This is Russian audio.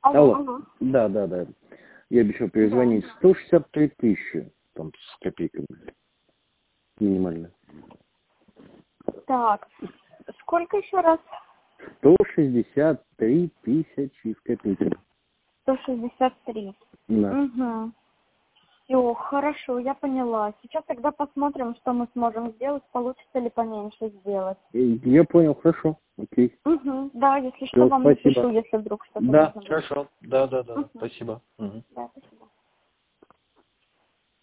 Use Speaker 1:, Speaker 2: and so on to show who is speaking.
Speaker 1: Алло,
Speaker 2: Алло.
Speaker 1: да, да, да. Я обещал перезвонить.
Speaker 2: Да.
Speaker 1: 163 тысячи, там, с копейками. Минимально.
Speaker 2: Так, сколько еще раз?
Speaker 1: 163 тысячи с копейками.
Speaker 2: 163.
Speaker 1: Да.
Speaker 2: Угу. Все, хорошо, я поняла. Сейчас тогда посмотрим, что мы сможем сделать, получится ли поменьше сделать.
Speaker 1: Я понял, хорошо. Окей.
Speaker 2: Угу. Да, если что,
Speaker 1: Все,
Speaker 2: вам
Speaker 1: спасибо.
Speaker 2: напишу, если вдруг что-то
Speaker 1: Да,
Speaker 2: нужно будет.
Speaker 1: хорошо. Да, да, да.
Speaker 2: Угу.
Speaker 1: Спасибо. Мгм.
Speaker 2: Да, спасибо.